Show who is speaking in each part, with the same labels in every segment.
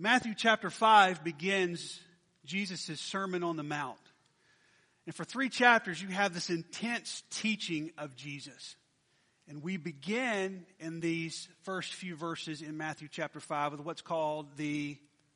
Speaker 1: Matthew chapter 5 begins Jesus' Sermon on the Mount. And for 3 chapters, you have this intense teaching of Jesus. And we begin in these first few verses in Matthew chapter 5 with what's called the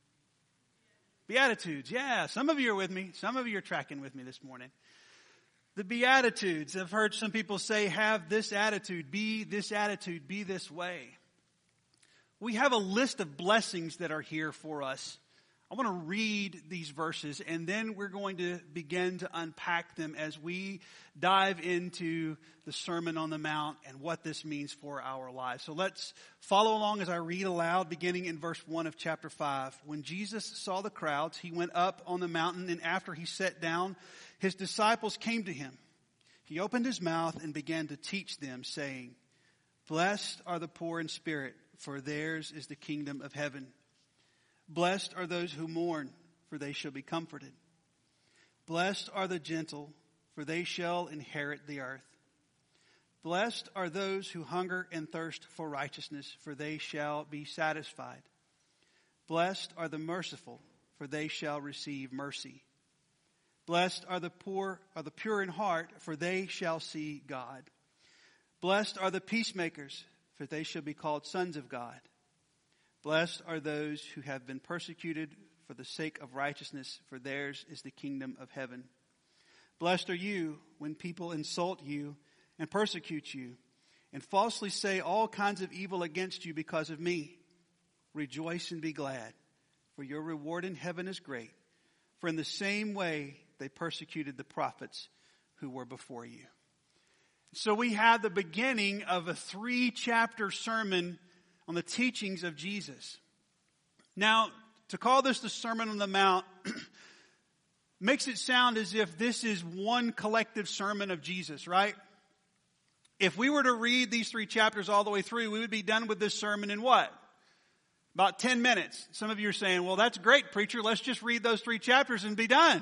Speaker 1: Beatitudes. Yeah, some of you are with me. Some of you are tracking with me this morning. The Beatitudes. I've heard some people say, have this attitude, be this way. We have a list of blessings that are here for us. I want to read these verses, and then we're going to begin to unpack them as we dive into the Sermon on the Mount and what this means for our lives. So let's follow along as I read aloud, beginning in verse 1 of chapter 5. When Jesus saw the crowds, he went up on the mountain, and after he sat down, his disciples came to him. He opened his mouth and began to teach them, saying, "Blessed are the poor in spirit, for theirs is the kingdom of heaven. Blessed are those who mourn, for they shall be comforted. Blessed are the gentle, for they shall inherit the earth. Blessed are those who hunger and thirst for righteousness, for they shall be satisfied. Blessed are the merciful, for they shall receive mercy. Blessed are the pure in heart, for they shall see God. Blessed are the peacemakers, for they shall be called sons of God. Blessed are those who have been persecuted for the sake of righteousness, for theirs is the kingdom of heaven. Blessed are you when people insult you and persecute you and falsely say all kinds of evil against you because of me. Rejoice and be glad, for your reward in heaven is great. For in the same way they persecuted the prophets who were before you." So we have the beginning of a 3-chapter sermon on the teachings of Jesus. Now, to call this the Sermon on the Mount makes it sound as if this is one collective sermon of Jesus, right? If we were to read these 3 chapters all the way through, we would be done with this sermon in what? About 10 minutes. Some of you are saying, well, that's great, preacher. Let's just read those 3 chapters and be done.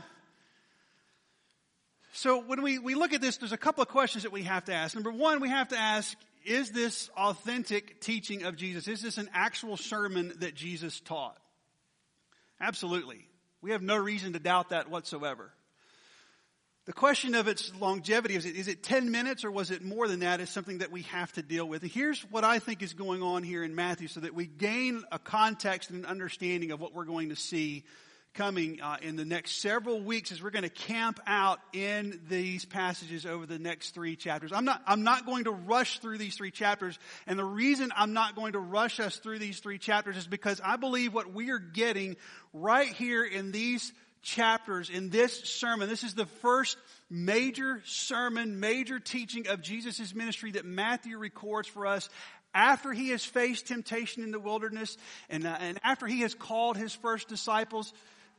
Speaker 1: So when we look at this, there's a couple of questions that we have to ask. Number one, we have to ask, is this authentic teaching of Jesus? Is this an actual sermon that Jesus taught? Absolutely. We have no reason to doubt that whatsoever. The question of its longevity, is it 10 minutes or was it more than that, is something that we have to deal with. And here's what I think is going on here in Matthew so that we gain a context and an understanding of what we're going to see coming in the next several weeks as we're going to camp out in these passages over the next 3 chapters. I'm not going to rush through these 3 chapters, and the reason I'm not going to rush us through these 3 chapters is because I believe what we are getting right here in these chapters, in this sermon, this is the first major sermon, major teaching of Jesus' ministry that Matthew records for us after he has faced temptation in the wilderness and after he has called his first disciples.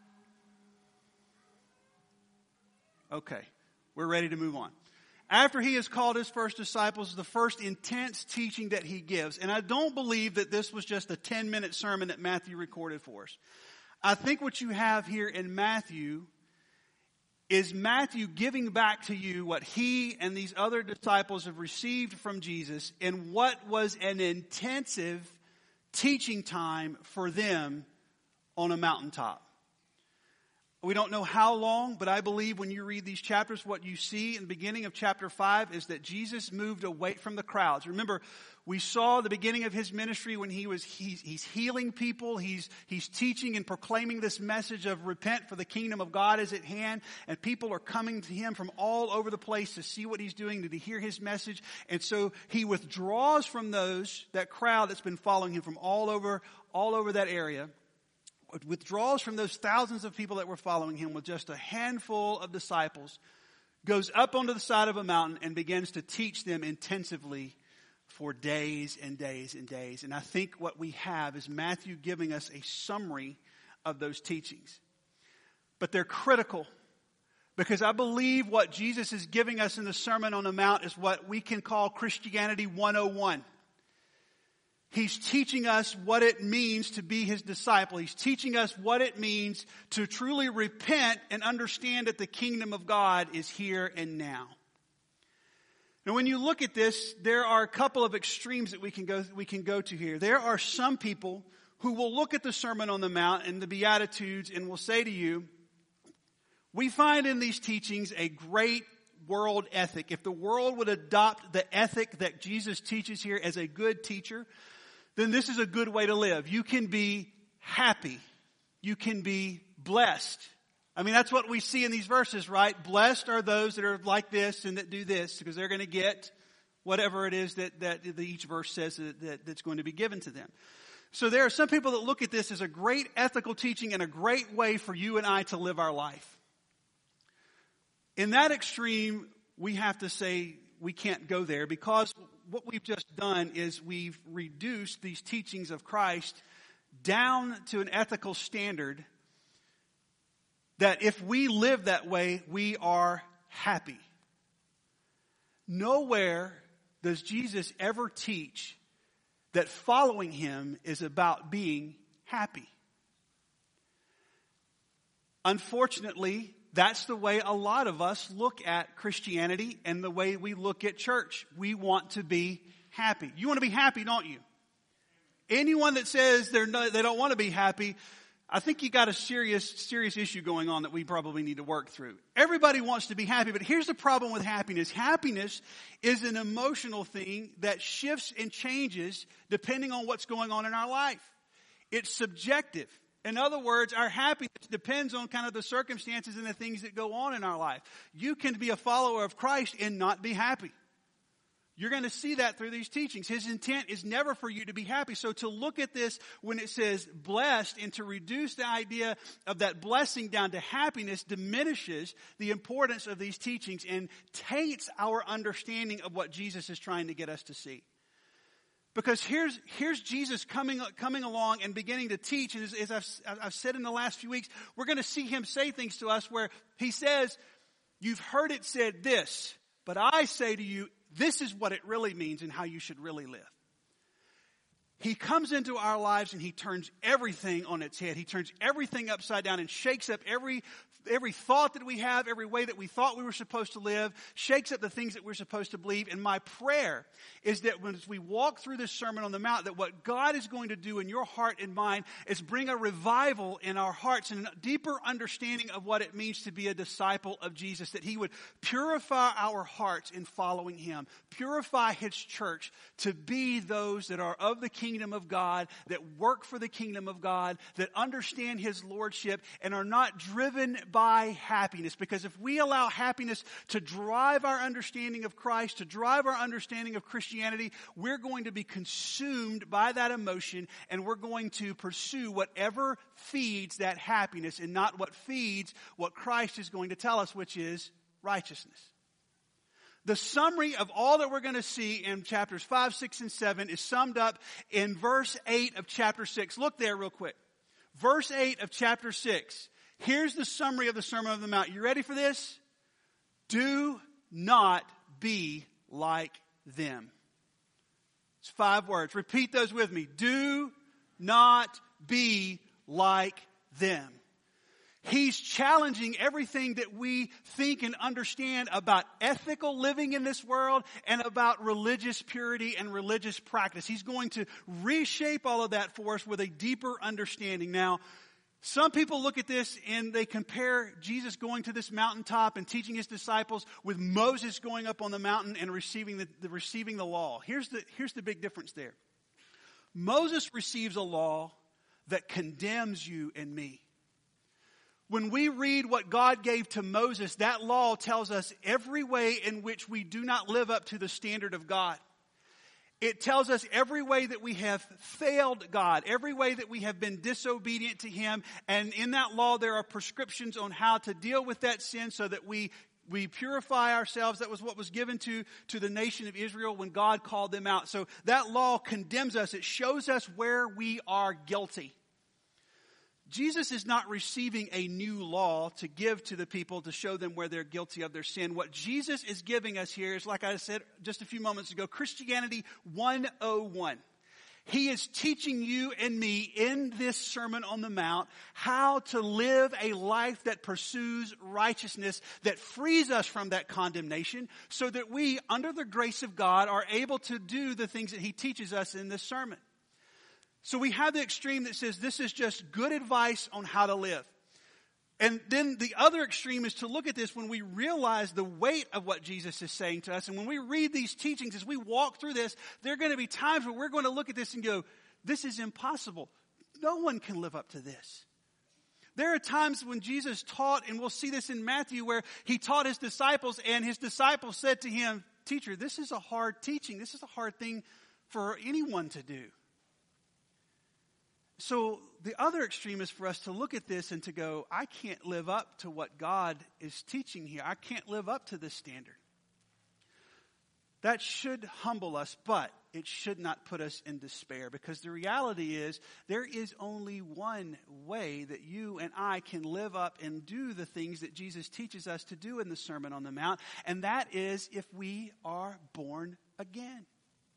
Speaker 1: Okay, we're ready to move on. After he has called his first disciples, the first intense teaching that he gives. And I don't believe that this was just a 10-minute sermon that Matthew recorded for us. I think what you have here in Matthew is Matthew giving back to you what he and these other disciples have received from Jesus in what was an intensive teaching time for them on a mountaintop. We don't know how long, but I believe when you read these chapters, what you see in the beginning of chapter 5 is that Jesus moved away from the crowds. Remember, we saw the beginning of his ministry when he's healing people. He's teaching and proclaiming this message of repent, for the kingdom of God is at hand. And people are coming to him from all over the place to see what he's doing, to hear his message. And so he withdraws from that crowd that's been following him from all over that area. Withdraws from those thousands of people that were following him with just a handful of disciples, goes up onto the side of a mountain and begins to teach them intensively for days and days and days. And I think what we have is Matthew giving us a summary of those teachings. But they're critical because I believe what Jesus is giving us in the Sermon on the Mount is what we can call Christianity 101. He's teaching us what it means to be his disciple. He's teaching us what it means to truly repent and understand that the kingdom of God is here and now. Now, when you look at this, there are a couple of extremes that we can go to here. There are some people who will look at the Sermon on the Mount and the Beatitudes and will say to you, we find in these teachings a great world ethic. If the world would adopt the ethic that Jesus teaches here as a good teacher, then this is a good way to live. You can be happy. You can be blessed. I mean, that's what we see in these verses, right? Blessed are those that are like this and that do this, because they're going to get whatever it is that each verse says that's going to be given to them. So there are some people that look at this as a great ethical teaching and a great way for you and I to live our life. In that extreme, we have to say we can't go there, because what we've just done is we've reduced these teachings of Christ down to an ethical standard that if we live that way, we are happy. Nowhere does Jesus ever teach that following him is about being happy. Unfortunately, that's the way a lot of us look at Christianity and the way we look at church. We want to be happy. You want to be happy, don't you? Anyone that says they don't want to be happy, I think you got a serious issue going on that we probably need to work through. Everybody wants to be happy, but here's the problem with happiness. Happiness is an emotional thing that shifts and changes depending on what's going on in our life. It's subjective. In other words, our happiness depends on kind of the circumstances and the things that go on in our life. You can be a follower of Christ and not be happy. You're going to see that through these teachings. His intent is never for you to be happy. So to look at this when it says blessed and to reduce the idea of that blessing down to happiness diminishes the importance of these teachings and taints our understanding of what Jesus is trying to get us to see. Because here's Jesus coming along and beginning to teach. And as I've said in the last few weeks, we're going to see him say things to us where he says, you've heard it said this, but I say to you, this is what it really means and how you should really live. He comes into our lives and he turns everything on its head. He turns everything upside down and shakes up every thought that we have, every way that we thought we were supposed to live, shakes up the things that we're supposed to believe. And my prayer is that as we walk through this Sermon on the Mount, that what God is going to do in your heart and mind is bring a revival in our hearts and a deeper understanding of what it means to be a disciple of Jesus, that he would purify our hearts in following him, purify his church to be those that are of the kingdom of God, that work for the kingdom of God, that understand his lordship and are not driven by happiness. Because if we allow happiness to drive our understanding of Christ, to drive our understanding of Christianity, we're going to be consumed by that emotion and we're going to pursue whatever feeds that happiness and not what feeds what Christ is going to tell us, which is righteousness. The summary of all that we're going to see in chapters 5, 6, and 7 is summed up in verse 8 of chapter 6. Look there real quick. Verse 8 of chapter 6. Here's the summary of the Sermon on the Mount. You ready for this? Do not be like them. It's 5 words. Repeat those with me. Do not be like them. He's challenging everything that we think and understand about ethical living in this world and about religious purity and religious practice. He's going to reshape all of that for us with a deeper understanding. Now, some people look at this and they compare Jesus going to this mountaintop and teaching his disciples with Moses going up on the mountain and receiving the law. Here's the big difference there. Moses receives a law that condemns you and me. When we read what God gave to Moses, that law tells us every way in which we do not live up to the standard of God. It tells us every way that we have failed God, every way that we have been disobedient to him. And in that law, there are prescriptions on how to deal with that sin so that we purify ourselves. That was what was given to the nation of Israel when God called them out. So that law condemns us. It shows us where we are guilty. Jesus is not receiving a new law to give to the people to show them where they're guilty of their sin. What Jesus is giving us here is, like I said just a few moments ago, Christianity 101. He is teaching you and me in this Sermon on the Mount how to live a life that pursues righteousness, that frees us from that condemnation, so that we, under the grace of God, are able to do the things that he teaches us in this sermon. So we have the extreme that says this is just good advice on how to live. And then the other extreme is to look at this when we realize the weight of what Jesus is saying to us. And when we read these teachings, as we walk through this, there are going to be times where we're going to look at this and go, this is impossible. No one can live up to this. There are times when Jesus taught, and we'll see this in Matthew, where he taught his disciples, and his disciples said to him, "Teacher, this is a hard teaching. This is a hard thing for anyone to do." So the other extreme is for us to look at this and to go, I can't live up to what God is teaching here. I can't live up to this standard. That should humble us, but it should not put us in despair, because the reality is there is only one way that you and I can live up and do the things that Jesus teaches us to do in the Sermon on the Mount, and that is if we are born again.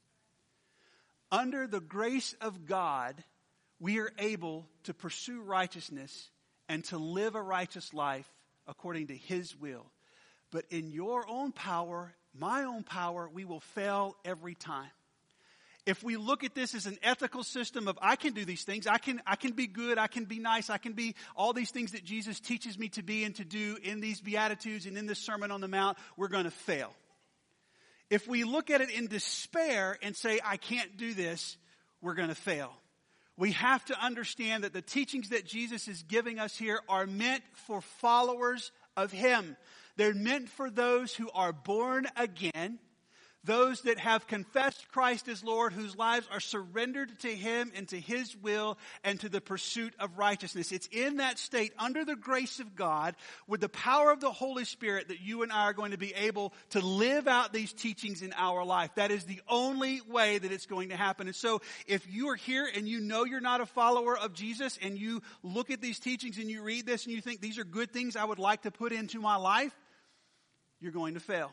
Speaker 1: Under the grace of God, we are able to pursue righteousness and to live a righteous life according to His will. But in your own power, my own power, we will fail every time. If we look at this as an ethical system of I can do these things, I can be good, I can be nice, I can be all these things that Jesus teaches me to be and to do in these Beatitudes and in this Sermon on the Mount, we're going to fail. If we look at it in despair and say I can't do this, we're going to fail. We have to understand that the teachings that Jesus is giving us here are meant for followers of Him. They're meant for those who are born again, those that have confessed Christ as Lord, whose lives are surrendered to Him and to His will and to the pursuit of righteousness. It's in that state, under the grace of God, with the power of the Holy Spirit, that you and I are going to be able to live out these teachings in our life. That is the only way that it's going to happen. And so if you are here and you know you're not a follower of Jesus, and you look at these teachings and you read this and you think these are good things I would like to put into my life, you're going to fail.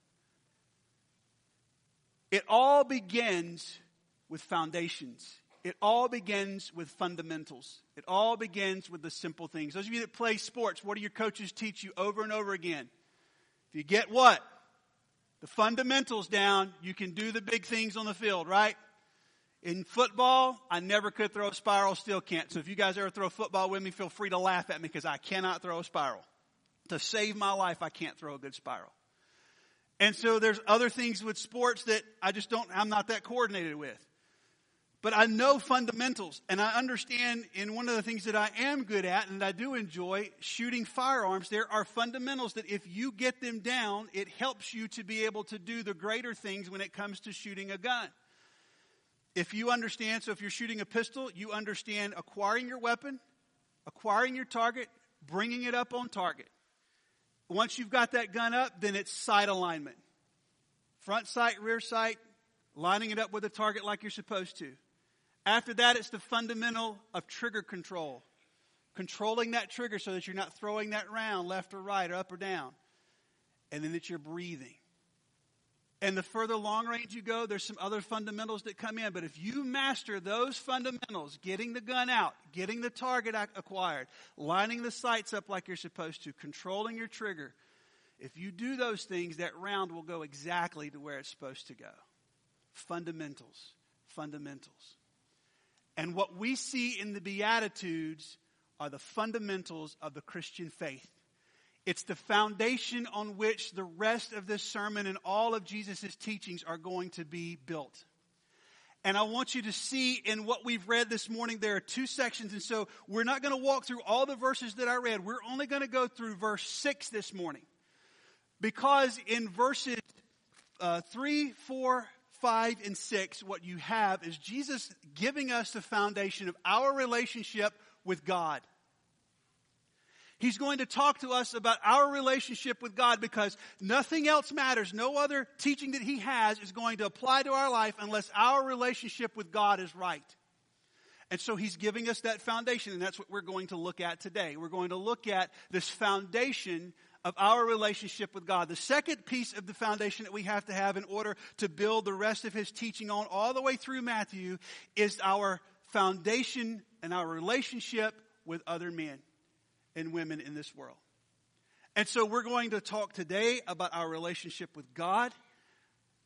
Speaker 1: It all begins with foundations. It all begins with fundamentals. It all begins with the simple things. Those of you that play sports, what do your coaches teach you over and over again? If you get what? The fundamentals down, you can do the big things on the field, right? In football, I never could throw a spiral, still can't. So if you guys ever throw football with me, feel free to laugh at me, because I cannot throw a spiral. To save my life, I can't throw a good spiral. And so there's other things with sports that I'm not that coordinated with. But I know fundamentals, and I understand, in one of the things that I am good at and I do enjoy, shooting firearms, there are fundamentals that if you get them down, it helps you to be able to do the greater things when it comes to shooting a gun. If you understand, so if you're shooting a pistol, you understand acquiring your weapon, acquiring your target, bringing it up on target. Once you've got that gun up, then it's sight alignment. Front sight, rear sight, lining it up with the target like you're supposed to. After that, it's the fundamental of trigger control. Controlling that trigger so that you're not throwing that round left or right or up or down. And then it's your breathing. And the further long range you go, there's some other fundamentals that come in. But if you master those fundamentals, getting the gun out, getting the target acquired, lining the sights up like you're supposed to, controlling your trigger, if you do those things, that round will go exactly to where it's supposed to go. Fundamentals. Fundamentals. And what we see in the Beatitudes are the fundamentals of the Christian faith. It's the foundation on which the rest of this sermon and all of Jesus' teachings are going to be built. And I want you to see in what we've read this morning, there are two sections. And so we're not going to walk through all the verses that I read. We're only going to go through verse 6 this morning. Because in verses 3, 4, 5, and 6, what you have is Jesus giving us the foundation of our relationship with God. He's going to talk to us about our relationship with God, because nothing else matters. No other teaching that He has is going to apply to our life unless our relationship with God is right. And so He's giving us that foundation, and that's what we're going to look at today. We're going to look at this foundation of our relationship with God. The second piece of the foundation that we have to have in order to build the rest of His teaching on all the way through Matthew is our foundation and our relationship with other men and women in this world. And so we're going to talk today about our relationship with God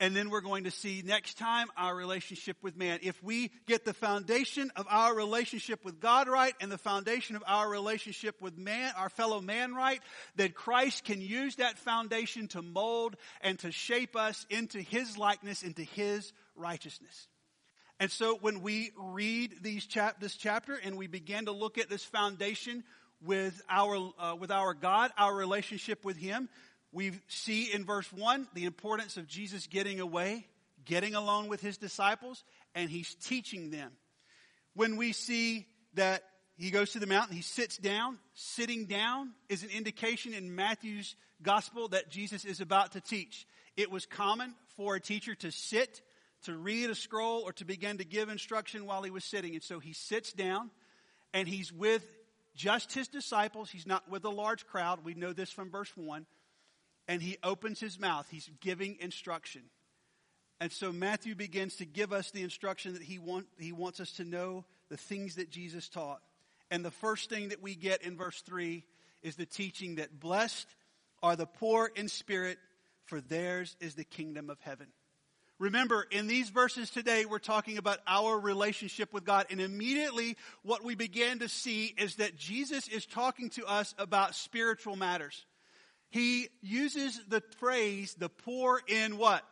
Speaker 1: And then we're going to see next time our relationship with man. If we get the foundation of our relationship with God right and the foundation of our relationship with man, our fellow man right, then Christ can use that foundation to mold and to shape us into His likeness, into His righteousness. And so when we read this chapter and we begin to look at this foundation with our God, our relationship with Him, we see in verse 1 the importance of Jesus getting away, getting alone with His disciples, and He's teaching them. When we see that He goes to the mountain, He sits down. Sitting down is an indication in Matthew's gospel that Jesus is about to teach. It was common for a teacher to sit, to read a scroll, or to begin to give instruction while he was sitting. And so He sits down, and He's with just His disciples. He's not with a large crowd. We know this from verse 1. And He opens His mouth. He's giving instruction. And so Matthew begins to give us the instruction that he wants us to know, the things that Jesus taught. And the first thing that we get in verse 3 is the teaching that blessed are the poor in spirit, for theirs is the kingdom of heaven. Remember, in these verses today, we're talking about our relationship with God. And immediately what we begin to see is that Jesus is talking to us about spiritual matters. He uses the phrase, the poor in what?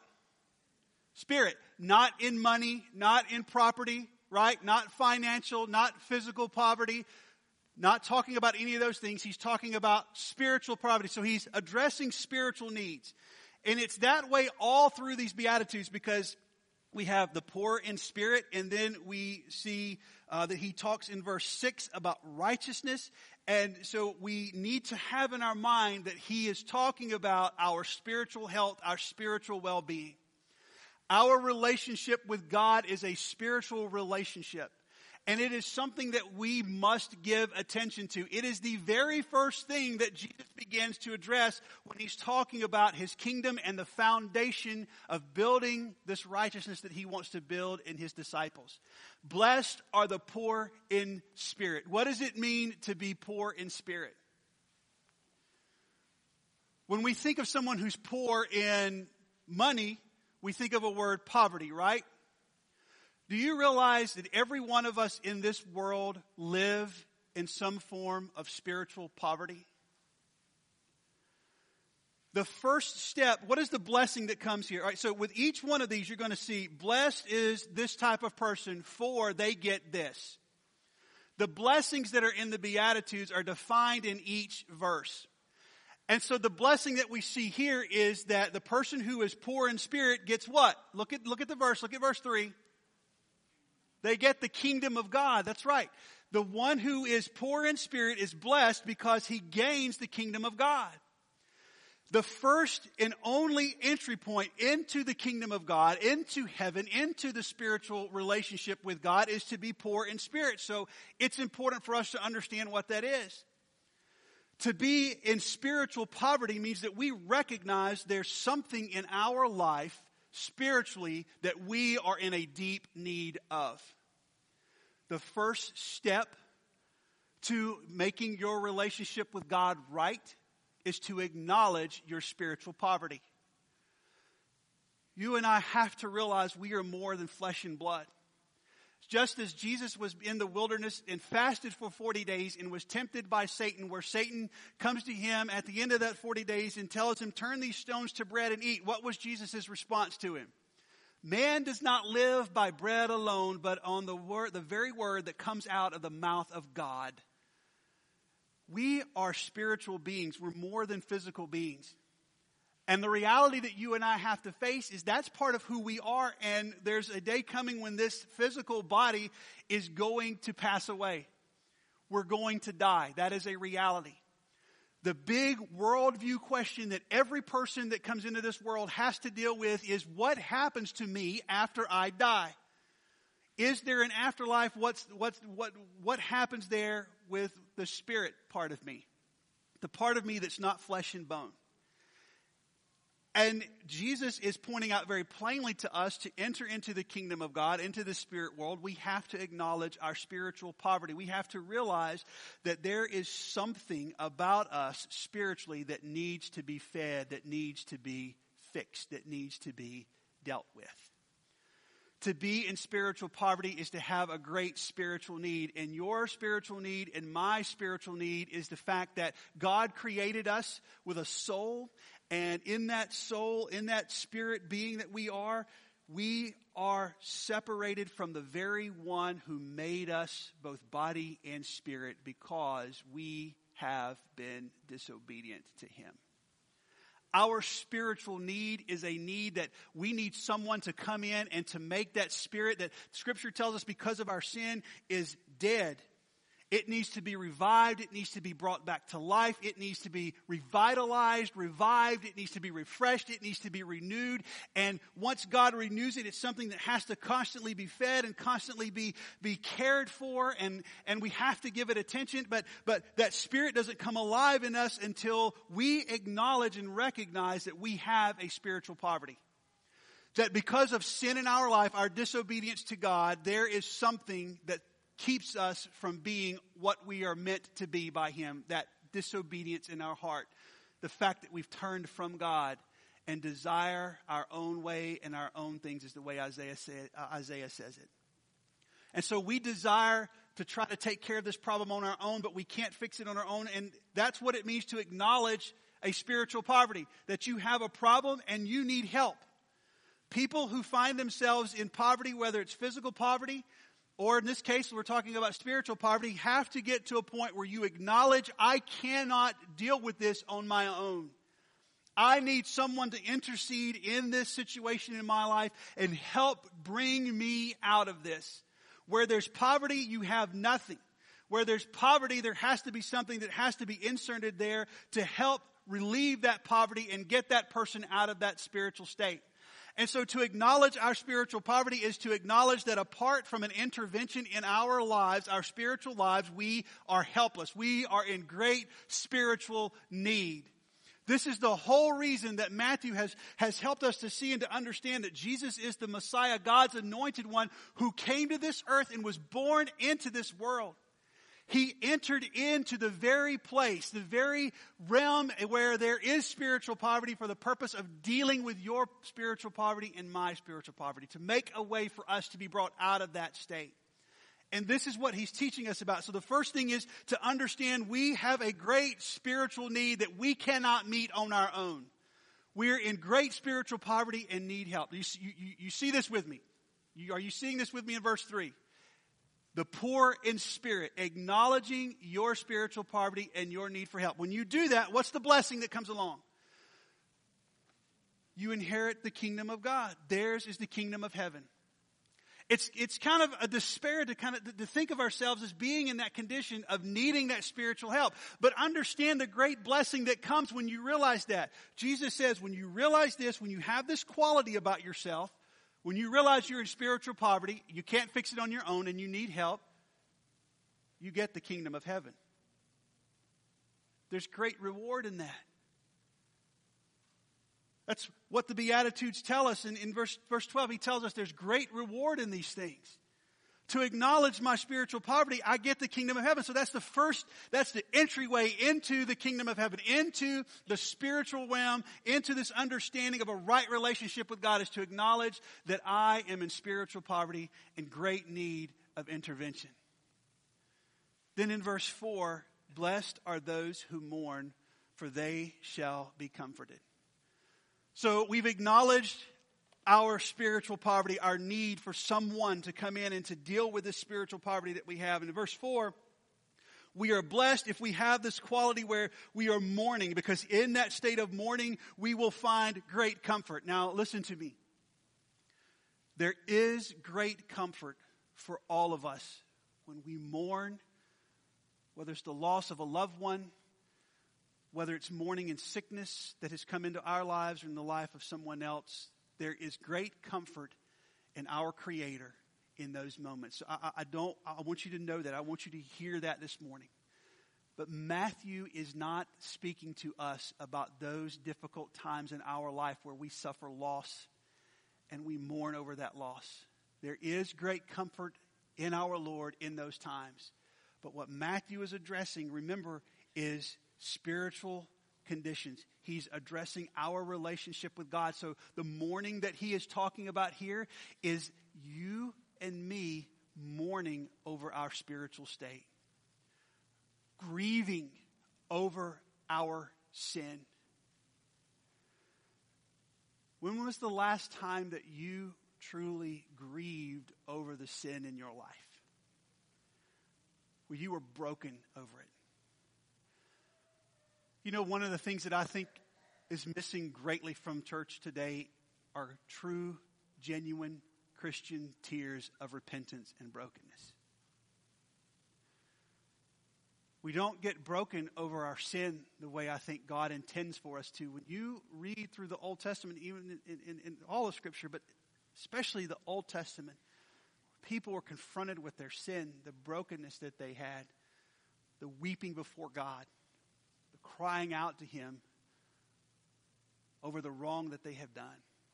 Speaker 1: Spirit. Not in money, not in property, right? Not financial, not physical poverty. Not talking about any of those things. He's talking about spiritual poverty. So He's addressing spiritual needs. And it's that way all through these Beatitudes, because we have the poor in spirit, and then we see that He talks in verse 6 about righteousness. And so we need to have in our mind that He is talking about our spiritual health, our spiritual well-being. Our relationship with God is a spiritual relationship. And it is something that we must give attention to. It is the very first thing that Jesus begins to address when He's talking about His kingdom and the foundation of building this righteousness that He wants to build in His disciples. Blessed are the poor in spirit. What does it mean to be poor in spirit? When we think of someone who's poor in money, we think of a word poverty, right? Do you realize that every one of us in this world live in some form of spiritual poverty? The first step, what is the blessing that comes here? All right, so with each one of these, you're going to see, blessed is this type of person, for they get this. The blessings that are in the Beatitudes are defined in each verse. And so the blessing that we see here is that the person who is poor in spirit gets what? Look at the verse. Look at verse 3. They get the kingdom of God. That's right. The one who is poor in spirit is blessed because he gains the kingdom of God. The first and only entry point into the kingdom of God, into heaven, into the spiritual relationship with God is to be poor in spirit. So it's important for us to understand what that is. To be in spiritual poverty means that we recognize there's something in our life spiritually that we are in a deep need of. The first step to making your relationship with God right is to acknowledge your spiritual poverty. You and I have to realize we are more than flesh and blood. Just as Jesus was in the wilderness and fasted for 40 days and was tempted by Satan, where Satan comes to him at the end of that 40 days and tells him, turn these stones to bread and eat. What was Jesus' response to him? Man does not live by bread alone, but on the very word that comes out of the mouth of God. We are spiritual beings. We're more than physical beings. And the reality that you and I have to face is that's part of who we are. And there's a day coming when this physical body is going to pass away. We're going to die. That is a reality. The big worldview question that every person that comes into this world has to deal with is, what happens to me after I die? Is there an afterlife? What happens there with the spirit part of me? The part of me that's not flesh and bone. And Jesus is pointing out very plainly to us, to enter into the kingdom of God, into the spirit world, we have to acknowledge our spiritual poverty. We have to realize that there is something about us spiritually that needs to be fed, that needs to be fixed, that needs to be dealt with. To be in spiritual poverty is to have a great spiritual need. And your spiritual need and my spiritual need is the fact that God created us with a soul. And in that soul, in that spirit being that we are separated from the very one who made us both body and spirit because we have been disobedient to him. Our spiritual need is a need that we need someone to come in and to make that spirit that Scripture tells us because of our sin is dead. It needs to be revived. It needs to be brought back to life. It needs to be revitalized, revived. It needs to be refreshed. It needs to be renewed. And once God renews it, it's something that has to constantly be fed and constantly be cared for. And we have to give it attention. But that spirit doesn't come alive in us until we acknowledge and recognize that we have a spiritual poverty. That because of sin in our life, our disobedience to God, there is something that keeps us from being what we are meant to be by him. That disobedience in our heart. The fact that we've turned from God and desire our own way and our own things is the way Isaiah says it. And so we desire to try to take care of this problem on our own, but we can't fix it on our own. And that's what it means to acknowledge a spiritual poverty. That you have a problem and you need help. People who find themselves in poverty, whether it's physical poverty, or in this case, we're talking about spiritual poverty, have to get to a point where you acknowledge, I cannot deal with this on my own. I need someone to intercede in this situation in my life and help bring me out of this. Where there's poverty, you have nothing. Where there's poverty, there has to be something that has to be inserted there to help relieve that poverty and get that person out of that spiritual state. And so to acknowledge our spiritual poverty is to acknowledge that apart from an intervention in our lives, our spiritual lives, we are helpless. We are in great spiritual need. This is the whole reason that Matthew has helped us to see and to understand that Jesus is the Messiah, God's anointed one, who came to this earth and was born into this world. He entered into the very place, the very realm where there is spiritual poverty for the purpose of dealing with your spiritual poverty and my spiritual poverty, to make a way for us to be brought out of that state. And this is what he's teaching us about. So the first thing is to understand we have a great spiritual need that we cannot meet on our own. We're in great spiritual poverty and need help. You see this with me? Are you seeing this with me in verse 3? The poor in spirit, acknowledging your spiritual poverty and your need for help. When you do that, what's the blessing that comes along? You inherit the kingdom of God. Theirs is the kingdom of heaven. It's kind of a despair to think of ourselves as being in that condition of needing that spiritual help. But understand the great blessing that comes when you realize that. Jesus says, when you realize this, when you have this quality about yourself, when you realize you're in spiritual poverty, you can't fix it on your own and you need help, you get the kingdom of heaven. There's great reward in that. That's what the Beatitudes tell us. In verse 12, he tells us there's great reward in these things. To acknowledge my spiritual poverty, I get the kingdom of heaven. So that's the entryway into the kingdom of heaven, into the spiritual realm, into this understanding of a right relationship with God, is to acknowledge that I am in spiritual poverty and great need of intervention. Then in verse 4, blessed are those who mourn, for they shall be comforted. So we've acknowledged our spiritual poverty, our need for someone to come in and to deal with this spiritual poverty that we have. And in verse 4, we are blessed if we have this quality where we are mourning, because in that state of mourning, we will find great comfort. Now, listen to me. There is great comfort for all of us when we mourn, whether it's the loss of a loved one, whether it's mourning in sickness that has come into our lives or in the life of someone else. There is great comfort in our Creator in those moments. So I want you to know that. I want you to hear that this morning. But Matthew is not speaking to us about those difficult times in our life where we suffer loss and we mourn over that loss. There is great comfort in our Lord in those times. But what Matthew is addressing, remember, is spiritual conditions. He's addressing our relationship with God. So the mourning that he is talking about here is you and me mourning over our spiritual state, grieving over our sin. When was the last time that you truly grieved over the sin in your life? Where you were broken over it? You know, one of the things that I think is missing greatly from church today are true, genuine Christian tears of repentance and brokenness. We don't get broken over our sin the way I think God intends for us to. When you read through the Old Testament, even in all of Scripture, but especially the Old Testament, people were confronted with their sin, the brokenness that they had, the weeping before God, the crying out to Him over the wrong that they have done.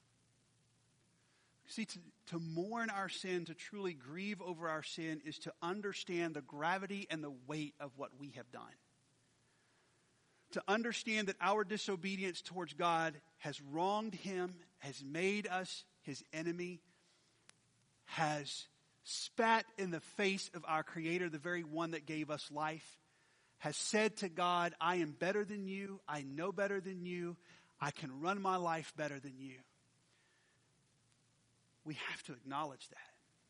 Speaker 1: See, to mourn our sin, to truly grieve over our sin, is to understand the gravity and the weight of what we have done. To understand that our disobedience towards God has wronged Him, has made us His enemy, has spat in the face of our Creator, the very one that gave us life, has said to God, I am better than you, I know better than you, I can run my life better than you. We have to acknowledge that.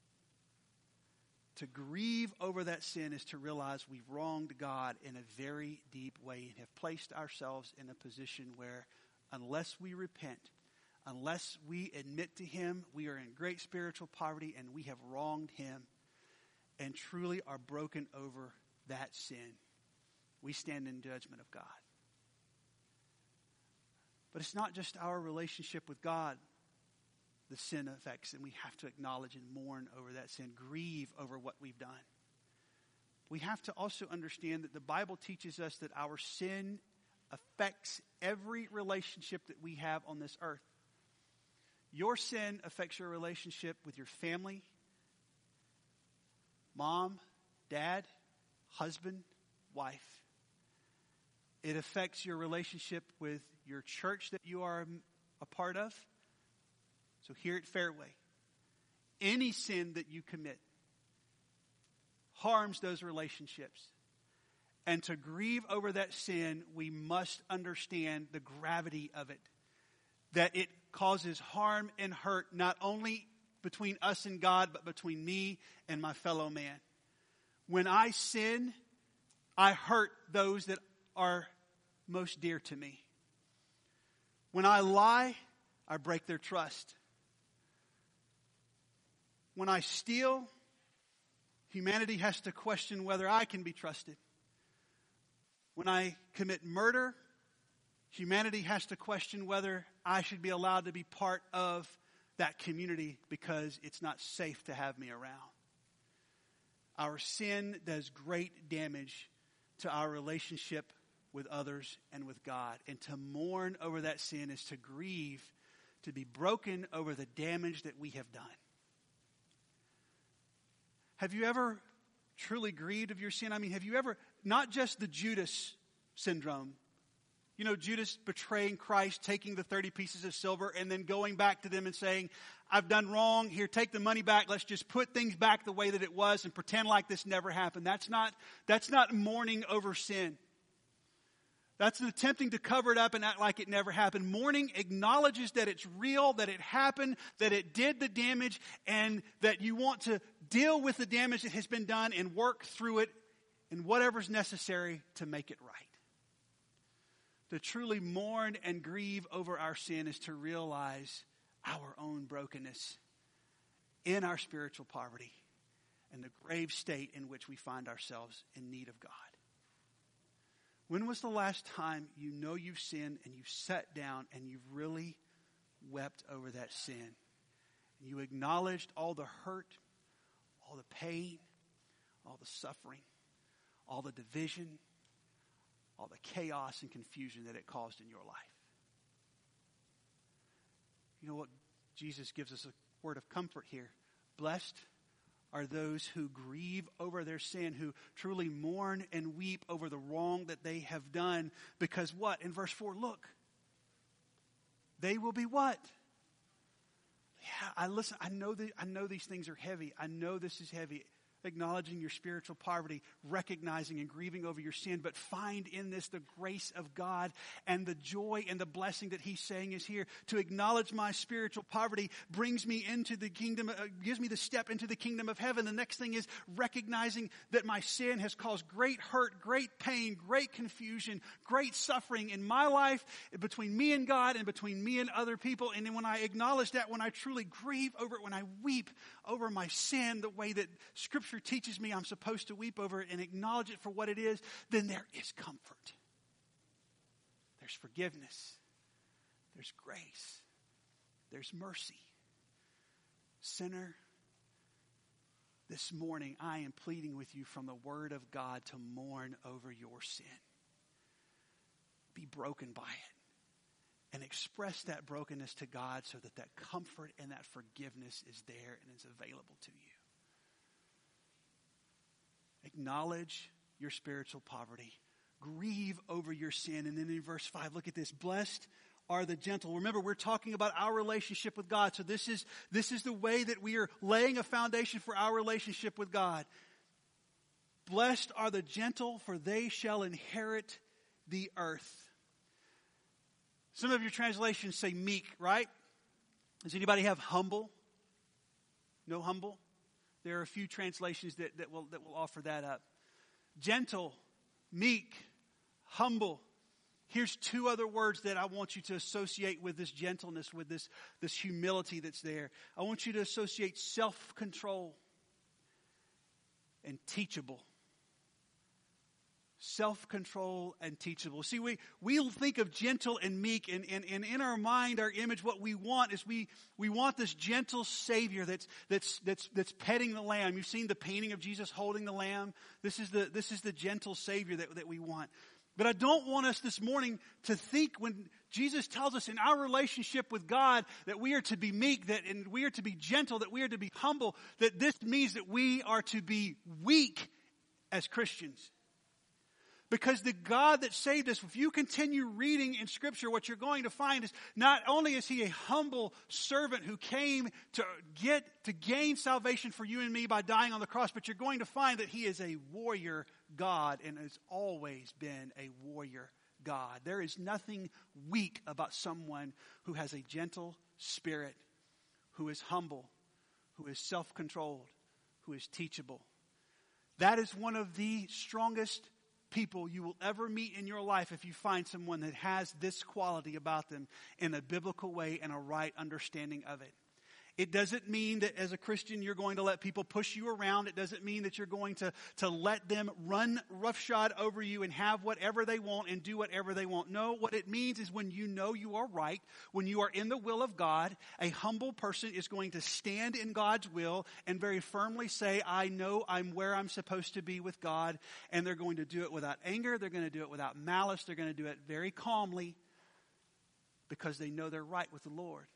Speaker 1: To grieve over that sin is to realize we've wronged God in a very deep way and have placed ourselves in a position where unless we repent, unless we admit to Him we are in great spiritual poverty and we have wronged Him and truly are broken over that sin, we stand in judgment of God. But it's not just our relationship with God the sin affects, and we have to acknowledge and mourn over that sin, grieve over what we've done. We have to also understand that the Bible teaches us that our sin affects every relationship that we have on this earth. Your sin affects your relationship with your family, mom, dad, husband, wife. It affects your relationship with your church that you are a part of. So here at Fairway, any sin that you commit harms those relationships. And to grieve over that sin, we must understand the gravity of it. That it causes harm and hurt not only between us and God, but between me and my fellow man. When I sin, I hurt those that are most dear to me. When I lie, I break their trust. When I steal, humanity has to question whether I can be trusted. When I commit murder, humanity has to question whether I should be allowed to be part of that community because it's not safe to have me around. Our sin does great damage to our relationship with others and with God. And to mourn over that sin is to grieve, to be broken over the damage that we have done. Have you ever truly grieved of your sin? I mean, have you ever, not just the Judas syndrome, you know, Judas betraying Christ, taking the 30 pieces of silver and then going back to them and saying, I've done wrong, here, take the money back, let's just put things back the way that it was and pretend like this never happened. That's not mourning over sin. That's attempting to cover it up and act like it never happened. Mourning acknowledges that it's real, that it happened, that it did the damage, and that you want to deal with the damage that has been done and work through it in whatever's necessary to make it right. To truly mourn and grieve over our sin is to realize our own brokenness in our spiritual poverty and the grave state in which we find ourselves in need of God. When was the last time you know you've sinned and you've sat down and you've really wept over that sin? And you acknowledged all the hurt, all the pain, all the suffering, all the division, all the chaos and confusion that it caused in your life. You know what? Jesus gives us a word of comfort here. Blessed are those who grieve over their sin, who truly mourn and weep over the wrong that they have done. Because what? In verse 4, look. They will be what? Yeah, I know these things are heavy. I know this is heavy. Acknowledging your spiritual poverty, recognizing and grieving over your sin, but find in this the grace of God and the joy and the blessing that he's saying is here. To acknowledge my spiritual poverty brings me into the kingdom, gives me the step into the kingdom of heaven. The next thing is recognizing that my sin has caused great hurt, great pain, great confusion, great suffering in my life, between me and God and between me and other people. And then when I acknowledge that, when I truly grieve over it, when I weep over my sin the way that Scripture teaches me I'm supposed to weep over it and acknowledge it for what it is, then there is comfort. There's forgiveness. There's grace. There's mercy. Sinner, this morning I am pleading with you from the Word of God to mourn over your sin. Be broken by it and express that brokenness to God so that that comfort and that forgiveness is there and is available to you. Acknowledge your spiritual poverty. Grieve over your sin. And then in verse 5, look at this. Blessed are the gentle. Remember, we're talking about our relationship with God. So this is the way that we are laying a foundation for our relationship with God. Blessed are the gentle, for they shall inherit the earth. Some of your translations say meek, right? Does anybody have humble? No humble? There are a few translations that will offer that up. Gentle, meek, humble. Here's two other words that I want you to associate with this gentleness, with this humility that's there. I want you to associate self-control and teachable. Self-control and teachable. See, we think of gentle and meek, and in our mind, our image, what we want is we want this gentle Savior that's petting the lamb. You've seen the painting of Jesus holding the lamb. This is the gentle Savior that we want. But I don't want us this morning to think when Jesus tells us in our relationship with God that we are to be meek, and we are to be gentle, that we are to be humble, that this means that we are to be weak as Christians. Because the God that saved us, if you continue reading in Scripture, what you're going to find is not only is he a humble servant who came to gain salvation for you and me by dying on the cross, but you're going to find that he is a warrior God and has always been a warrior God. There is nothing weak about someone who has a gentle spirit, who is humble, who is self-controlled, who is teachable. That is one of the strongest people you will ever meet in your life if you find someone that has this quality about them in a biblical way and a right understanding of it. It doesn't mean that as a Christian you're going to let people push you around. It doesn't mean that you're going to let them run roughshod over you and have whatever they want and do whatever they want. No, what it means is when you know you are right, when you are in the will of God, a humble person is going to stand in God's will and very firmly say, I know I'm where I'm supposed to be with God. And they're going to do it without anger. They're going to do it without malice. They're going to do it very calmly because they know they're right with the Lord.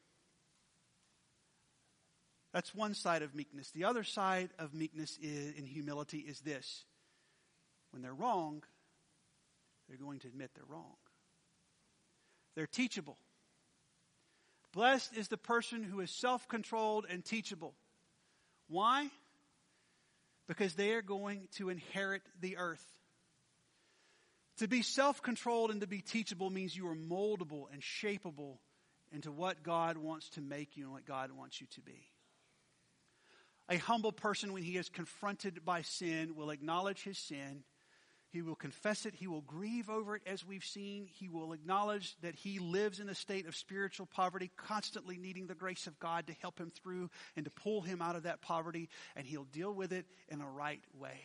Speaker 1: That's one side of meekness. The other side of meekness in humility is this. When they're wrong, they're going to admit they're wrong. They're teachable. Blessed is the person who is self-controlled and teachable. Why? Because they are going to inherit the earth. To be self-controlled and to be teachable means you are moldable and shapeable into what God wants to make you and what God wants you to be. A humble person, when he is confronted by sin, will acknowledge his sin. He will confess it. He will grieve over it, as we've seen. He will acknowledge that he lives in a state of spiritual poverty, constantly needing the grace of God to help him through and to pull him out of that poverty, and he'll deal with it in a right way.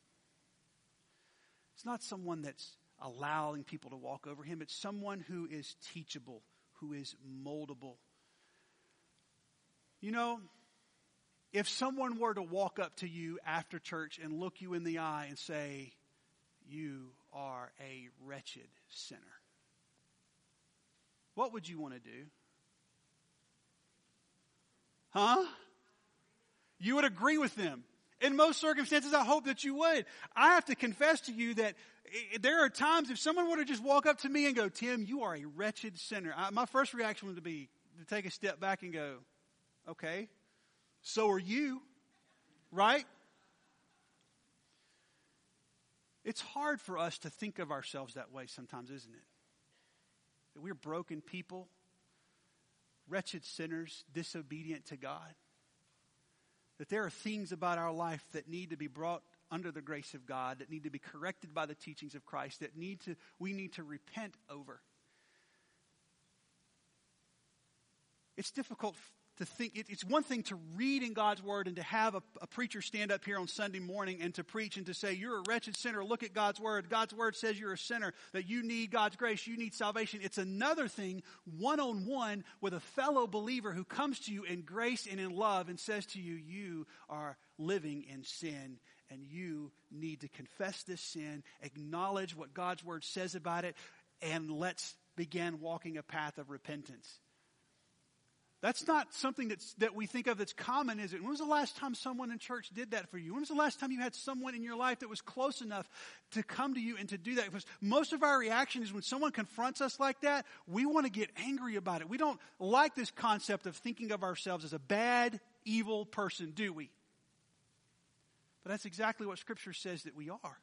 Speaker 1: It's not someone that's allowing people to walk over him. It's someone who is teachable, who is moldable. You know, if someone were to walk up to you after church and look you in the eye and say, you are a wretched sinner, what would you want to do? Huh? You would agree with them. In most circumstances, I hope that you would. I have to confess to you that there are times if someone were to just walk up to me and go, Tim, you are a wretched sinner. My first reaction would be to take a step back and go, okay, so are you, right? It's hard for us to think of ourselves that way sometimes, isn't it? That we're broken people, wretched sinners, disobedient to God. That there are things about our life that need to be brought under the grace of God, that need to be corrected by the teachings of Christ, that we need to repent over. It's difficult to think. It's one thing to read in God's Word and to have a preacher stand up here on Sunday morning and to preach and to say, you're a wretched sinner, look at God's Word. God's Word says you're a sinner, that you need God's grace, you need salvation. It's another thing, one-on-one with a fellow believer who comes to you in grace and in love and says to you, you are living in sin and you need to confess this sin, acknowledge what God's Word says about it, and let's begin walking a path of repentance. That's not something that we think of that's common, is it? When was the last time someone in church did that for you? When was the last time you had someone in your life that was close enough to come to you and to do that? Because most of our reaction is when someone confronts us like that, we want to get angry about it. We don't like this concept of thinking of ourselves as a bad, evil person, do we? But that's exactly what Scripture says that we are.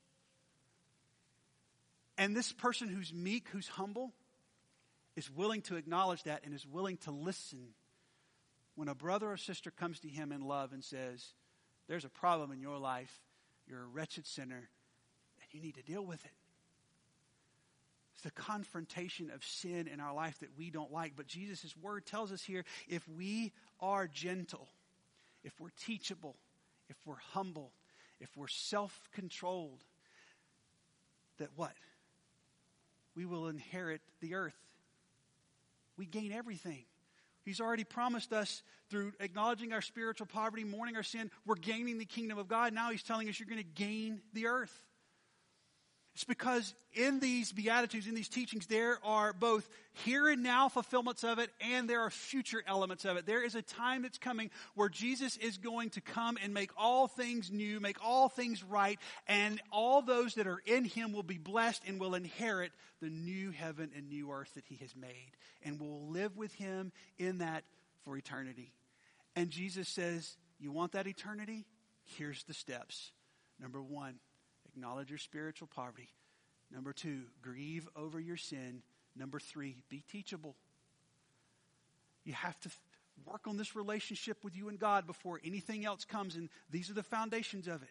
Speaker 1: And this person who's meek, who's humble, is willing to acknowledge that and is willing to listen when a brother or sister comes to him in love and says, there's a problem in your life, you're a wretched sinner, and you need to deal with it. It's the confrontation of sin in our life that we don't like. But Jesus' word tells us here, if we are gentle, if we're teachable, if we're humble, if we're self-controlled, that what? We will inherit the earth. We gain everything. He's already promised us through acknowledging our spiritual poverty, mourning our sin, we're gaining the kingdom of God. Now he's telling us you're going to gain the earth. It's because in these Beatitudes, in these teachings, there are both here and now fulfillments of it, and there are future elements of it. There is a time that's coming where Jesus is going to come and make all things new, make all things right, and all those that are in him will be blessed and will inherit the new heaven and new earth that he has made, and will live with him in that for eternity. And Jesus says, you want that eternity? Here's the steps. Number 1, acknowledge your spiritual poverty. Number 2, grieve over your sin. Number 3, be teachable. You have to work on this relationship with you and God before anything else comes, and these are the foundations of it.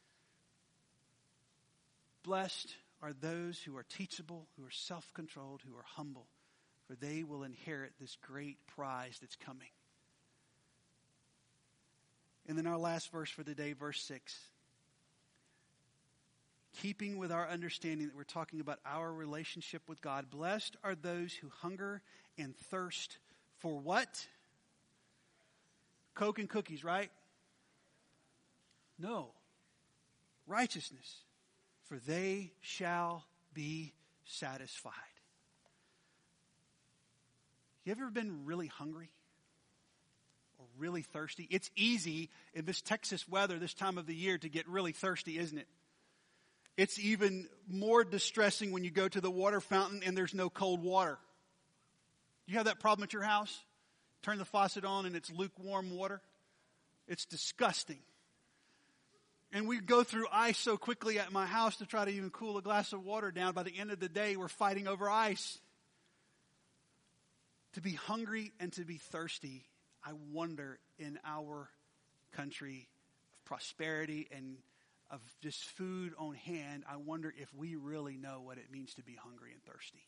Speaker 1: Blessed are those who are teachable, who are self-controlled, who are humble, for they will inherit this great prize that's coming. And then our last verse for the day, verse 6. Keeping with our understanding that we're talking about our relationship with God, blessed are those who hunger and thirst for what? Coke and cookies, right? No. Righteousness, for they shall be satisfied. You ever been really hungry or really thirsty? It's easy in this Texas weather, this time of the year, to get really thirsty, isn't it? It's even more distressing when you go to the water fountain and there's no cold water. Do you have that problem at your house? Turn the faucet on and it's lukewarm water. It's disgusting. And we go through ice so quickly at my house to try to even cool a glass of water down. By the end of the day, we're fighting over ice. To be hungry and to be thirsty, I wonder in our country of prosperity and of just food on hand, I wonder if we really know what it means to be hungry and thirsty.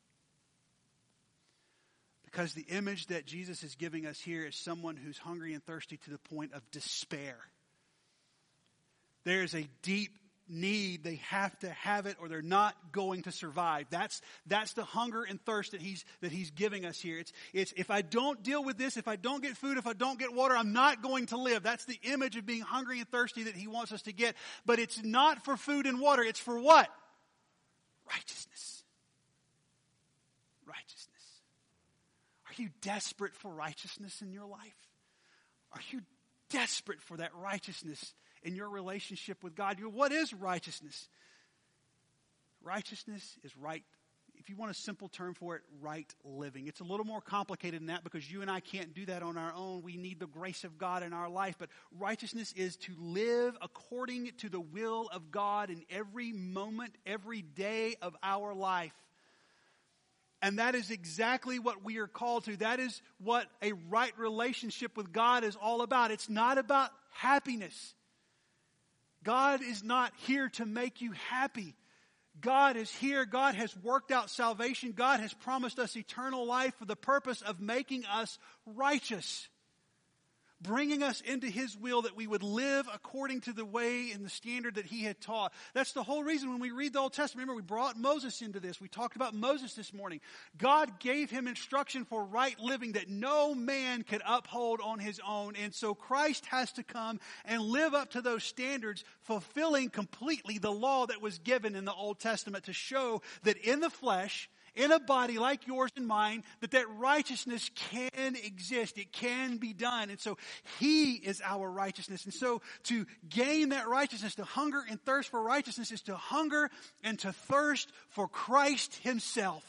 Speaker 1: Because the image that Jesus is giving us here is someone who's hungry and thirsty to the point of despair. There is a deep need. They have to have it or they're not going to survive. That's the hunger and thirst that he's giving us here. It's if I don't deal with this, if I don't get food, if I don't get water, I'm not going to live. That's the image of being hungry and thirsty that he wants us to get. But it's not for food and water. It's for what? Righteousness. Righteousness. Are you desperate for righteousness in your life? Are you desperate for that righteousness in your relationship with God. What is righteousness? Righteousness is right. If you want a simple term for it, right living. It's a little more complicated than that because you and I can't do that on our own. We need the grace of God in our life. But righteousness is to live according to the will of God in every moment, every day of our life. And that is exactly what we are called to. That is what a right relationship with God is all about. It's not about happiness. God is not here to make you happy. God is here. God has worked out salvation. God has promised us eternal life for the purpose of making us righteous. Bringing us into His will that we would live according to the way and the standard that He had taught. That's the whole reason when we read the Old Testament. Remember, we brought Moses into this. We talked about Moses this morning. God gave him instruction for right living that no man could uphold on his own. And so Christ has to come and live up to those standards, fulfilling completely the law that was given in the Old Testament to show that in the flesh, in a body like yours and mine, that righteousness can exist. It can be done. And so He is our righteousness. And so to gain that righteousness, to hunger and thirst for righteousness, is to hunger and to thirst for Christ Himself.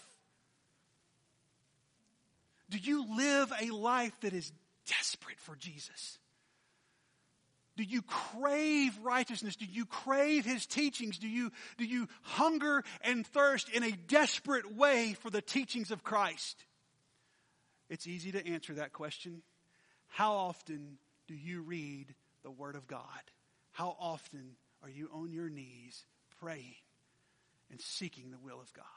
Speaker 1: Do you live a life that is desperate for Jesus? Do you crave righteousness? Do you crave His teachings? Do you hunger and thirst in a desperate way for the teachings of Christ? It's easy to answer that question. How often do you read the Word of God? How often are you on your knees praying and seeking the will of God?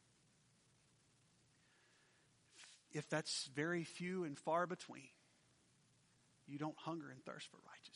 Speaker 1: If that's very few and far between, you don't hunger and thirst for righteousness.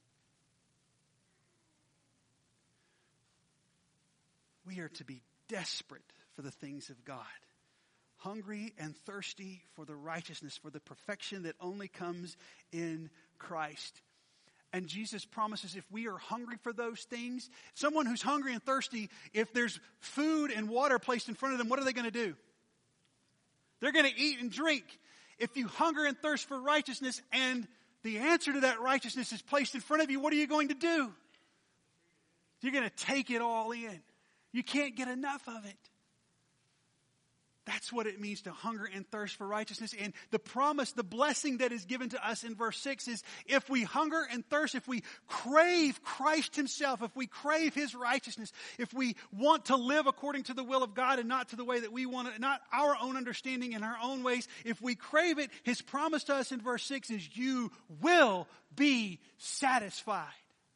Speaker 1: We are to be desperate for the things of God. Hungry and thirsty for the righteousness, for the perfection that only comes in Christ. And Jesus promises if we are hungry for those things, someone who's hungry and thirsty, if there's food and water placed in front of them, what are they going to do? They're going to eat and drink. If you hunger and thirst for righteousness and the answer to that righteousness is placed in front of you, what are you going to do? You're going to take it all in. You can't get enough of it. That's what it means to hunger and thirst for righteousness. And the promise, the blessing that is given to us in verse 6 is if we hunger and thirst, if we crave Christ Himself, if we crave His righteousness, if we want to live according to the will of God and not to the way that we want it, not our own understanding and our own ways, if we crave it, His promise to us in verse 6 is you will be satisfied.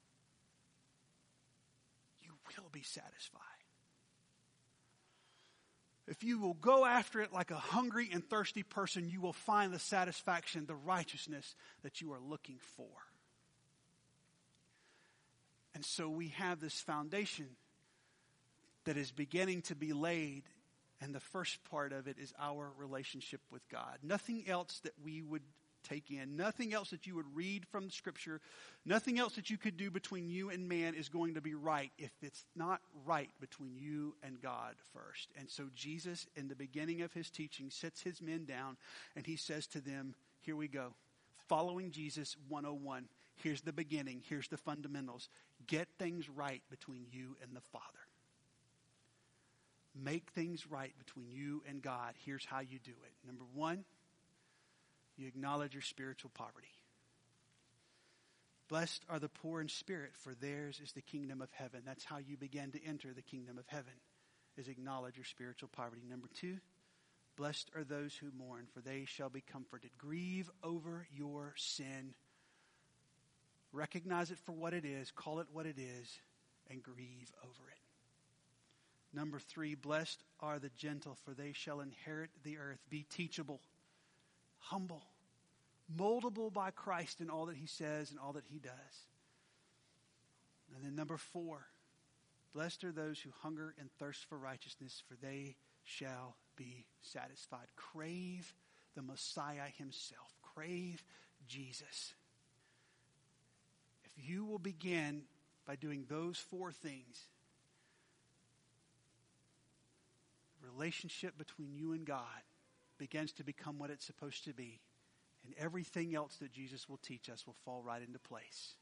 Speaker 1: You will be satisfied. If you will go after it like a hungry and thirsty person, you will find the satisfaction, the righteousness that you are looking for. And so we have this foundation that is beginning to be laid, and the first part of it is our relationship with God. Nothing else that we would take in, nothing else that you would read from the Scripture, nothing else that you could do between you and man is going to be right if it's not right between you and God first. And so Jesus, in the beginning of His teaching, sits His men down and He says to them, here we go. Following Jesus 101. Here's the beginning. Here's the fundamentals. Get things right between you and the Father. Make things right between you and God. Here's how you do it. Number one, you acknowledge your spiritual poverty. Blessed are the poor in spirit, for theirs is the kingdom of heaven. That's how you begin to enter the kingdom of heaven, is acknowledge your spiritual poverty. Number two, blessed are those who mourn, for they shall be comforted. Grieve over your sin. Recognize it for what it is, call it what it is, and grieve over it. Number three, blessed are the gentle, for they shall inherit the earth. Be teachable. Humble, moldable by Christ in all that He says and all that He does. And then number four, blessed are those who hunger and thirst for righteousness, for they shall be satisfied. Crave the Messiah Himself. Crave Jesus. If you will begin by doing those four things, relationship between you and God begins to become what it's supposed to be. And everything else that Jesus will teach us will fall right into place.